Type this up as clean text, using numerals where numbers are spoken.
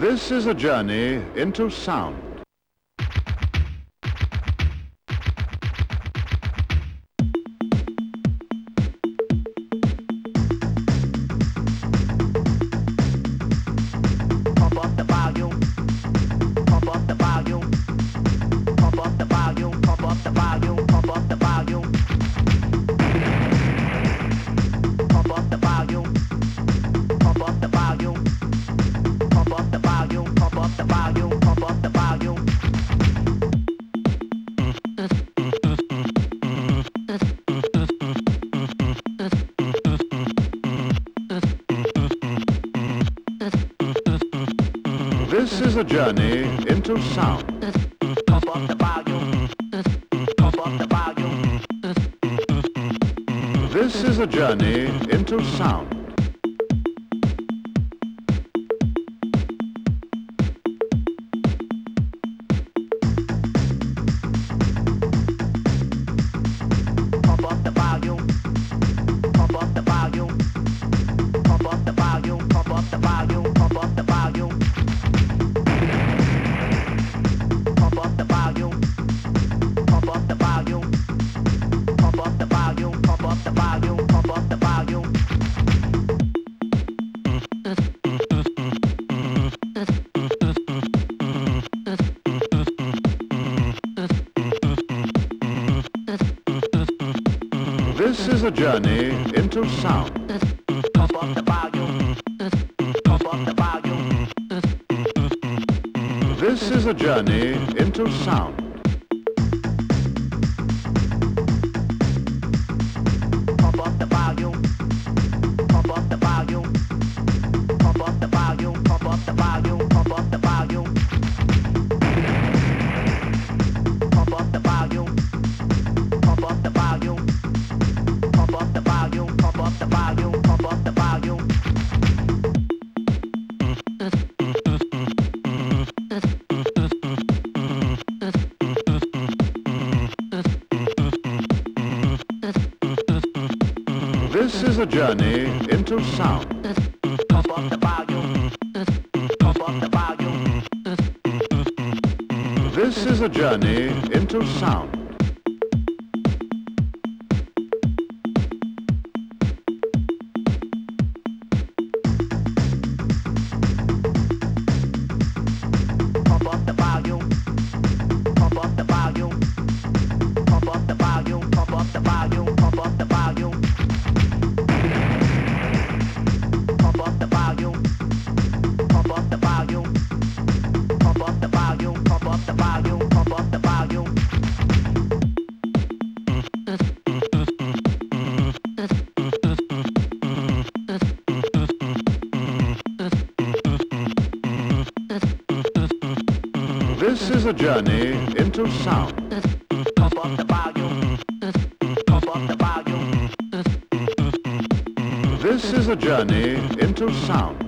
This is a journey into sound. Pump up the volume. Pump up the volume. Pump up the volume. Pump up the volume. Pump up the volume. Pump up the volume. Pump up the volume. Pump up the volume. Pump up the volume. Pump up the volume. This is a journey into sound. Pump up the volume. Pump up the volume. This is a journey into sound. Pump up the volume. Pump up the volume. Pump up the volume. Pump up the volume. Pump up the volume. Pump up the volume. Pump up the volume. Pump up the volume. Pump up the volume. Pump up the volume. This is a journey into sound. Pump up the volume. Pump up the volume. This is a journey into sound. Pump up the volume. Pump up the volume. Pump up the volume. Pump up the volume. Pump up the volume. Pump up the volume. Pump up the volume. Pump up the volume. Pump up the volume. Pump up the volume. This is a journey into sound. Pump up the volume. Pump up the volume. This is a journey into sound. Pump up the volume. Pump up the volume. Pump up the volume. Pump up the volume. Pump up the volume. Pump up the volume. Pump up the volume. Pump up the volume. Pump up the volume. Pump up the volume. This is a journey into sound. Pump up the volume. Pump up the volume. This is a journey into sound.